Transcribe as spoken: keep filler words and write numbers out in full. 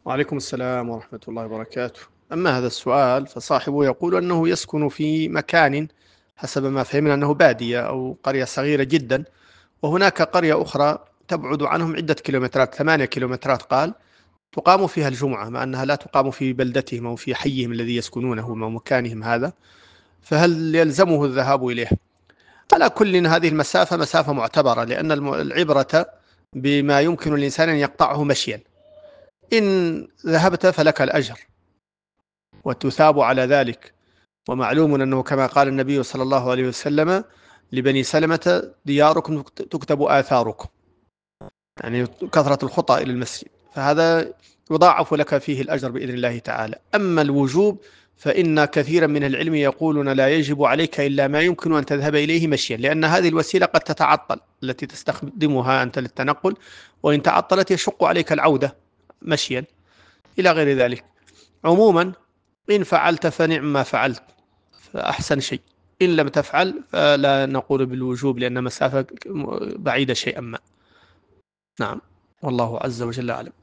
وعليكم السلام ورحمة الله وبركاته. أما هذا السؤال فصاحبه يقول أنه يسكن في مكان حسب ما فهمنا أنه بادية أو قرية صغيرة جدا، وهناك قرية أخرى تبعد عنهم عدة كيلومترات، ثمانية كيلومترات قال، تقام فيها الجمعة مع أنها لا تقام في بلدتهم أو في حيهم الذي يسكنونه أو مكانهم هذا، فهل يلزمه الذهاب إليه؟ على كل هذه المسافة مسافة معتبرة، لأن العبرة بما يمكن الإنسان أن يقطعه مشيا. إن ذهبت فلك الأجر وتثاب على ذلك، ومعلوم أنه كما قال النبي صلى الله عليه وسلم لبني سلمة: دياركم تكتب آثاركم، يعني كثرة الخطى إلى المسجد، فهذا يضاعف لك فيه الأجر بإذن الله تعالى. أما الوجوب فإن كثيرا من العلم يقولون لا يجب عليك إلا ما يمكن أن تذهب إليه مشيا، لأن هذه الوسيلة قد تتعطل التي تستخدمها أنت للتنقل، وإن تعطلت يشق عليك العودة مشيا إلى غير ذلك. عموما إن فعلت فنعم ما فعلت، فأحسن شيء. إن لم تفعل فلا نقول بالوجوب، لأن مسافة بعيدة شيئا ما. نعم، والله عز وجل أعلم.